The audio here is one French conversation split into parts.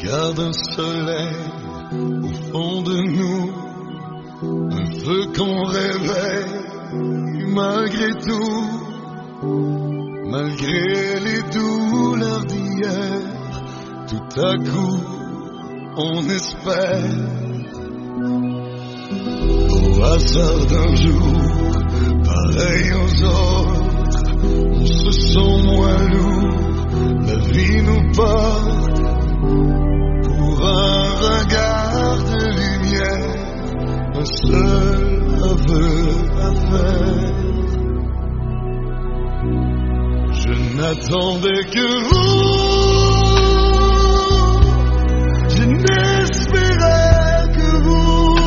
Garde un soleil au fond de nous, un feu qu'on réveille malgré tout, malgré les douleurs d'hier. Tout à coup, on espère. Au hasard d'un jour, pareil aux autres, on se sent moins lourd, la vie nous porte. Pour un regard de lumière, un seul aveu à faire. Je n'attendais que vous, je n'espérais que vous.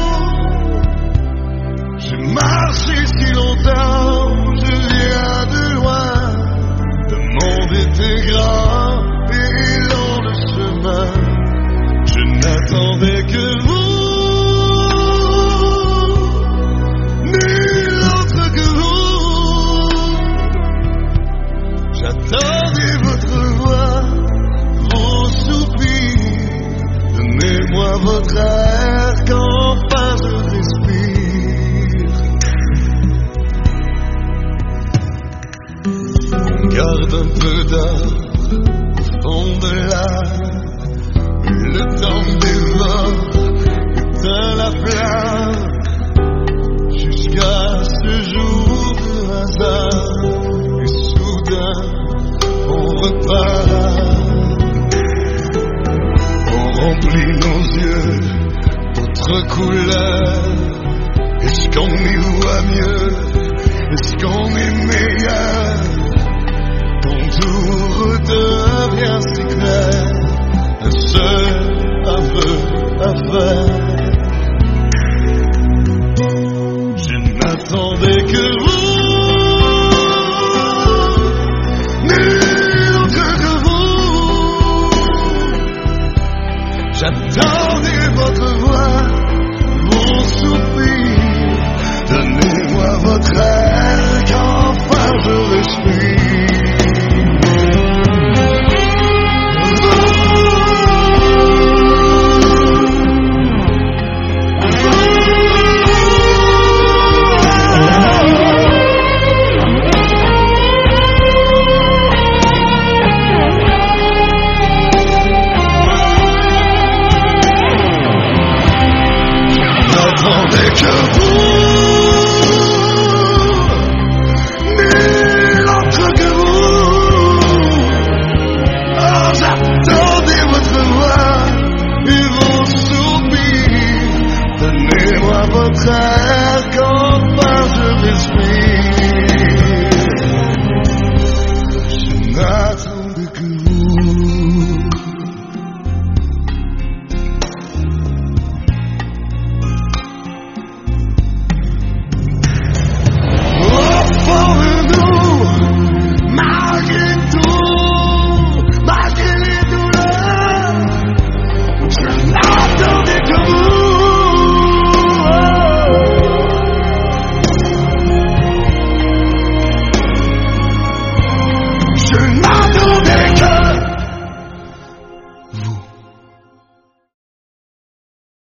J'ai marché si longtemps, je viens de loin. Le monde était grand et long le chemin. Je n'attendais que vous, nul autre que vous. J'attendais votre voix, vos soupirs. Donnez-moi votre air qu'enfin je respire. On garde un peu d'art au fond de l'âme. Le temps dévore, éteint la flamme, jusqu'à ce jour de hasard, et soudain, on repart. On remplit nos yeux d'autres couleurs. Est-ce qu'on y voit mieux? Est-ce qu'on est meilleur? Quand tout redevient si clair, un seul aveu à faire. Je n'attendais que vous, nul autre que vous. J'attendais votre voix, vos soupirs. Donnez-moi votre air qu'enfin je respire. J'attendais que vous, nul autre que vous. Oh, j'attendais votre voix et vos soupirs. Donnez-moi votre air qu'enfin je respire. Je n'attendais que vous.